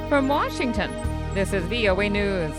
From Washington, this is VOA News.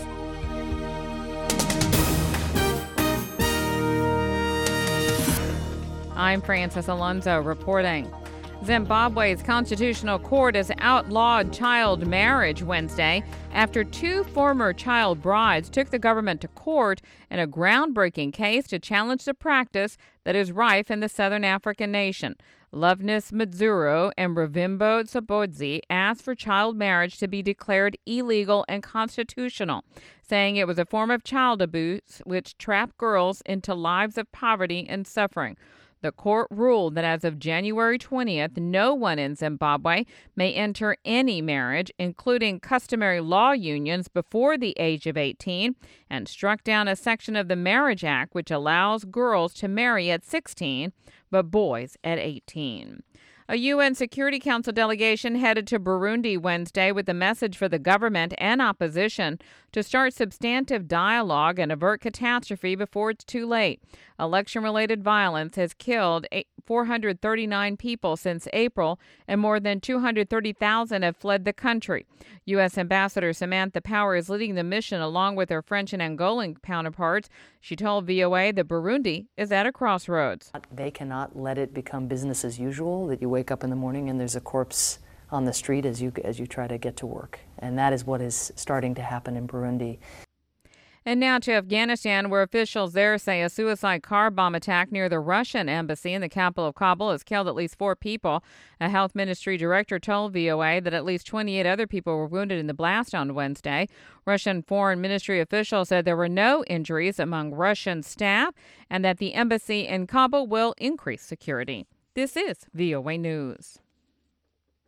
I'm Francis Alonso reporting. Zimbabwe's constitutional court has outlawed child marriage Wednesday after two former child brides took the government to court in a groundbreaking case to challenge the practice that is rife in the southern African nation. Loveness Madzuro and Revimbo Sobodzi asked for child marriage to be declared illegal and constitutional, saying it was a form of child abuse which trapped girls into lives of poverty and suffering. The court ruled that as of January 20th, no one in Zimbabwe may enter any marriage, including customary law unions, before the age of 18, and struck down a section of the Marriage Act which allows girls to marry at 16, but boys at 18. A UN Security Council delegation headed to Burundi Wednesday with a message for the government and opposition to start substantive dialogue and avert catastrophe before it's too late. Election-related violence has killed 439 people since April, and more than 230,000 have fled the country. U.S. Ambassador Samantha Power is leading the mission along with her French and Angolan counterparts. She told VOA that Burundi is at a crossroads. They cannot let it become business as usual, that you wake up in the morning and there's a corpse on the street as you try to get to work. And that is what is starting to happen in Burundi. And now to Afghanistan, where officials there say a suicide car bomb attack near the Russian embassy in the capital of Kabul has killed at least 4 people. A health ministry director told VOA that at least 28 other people were wounded in the blast on Wednesday. Russian foreign ministry officials said there were no injuries among Russian staff and that the embassy in Kabul will increase security. This is VOA News.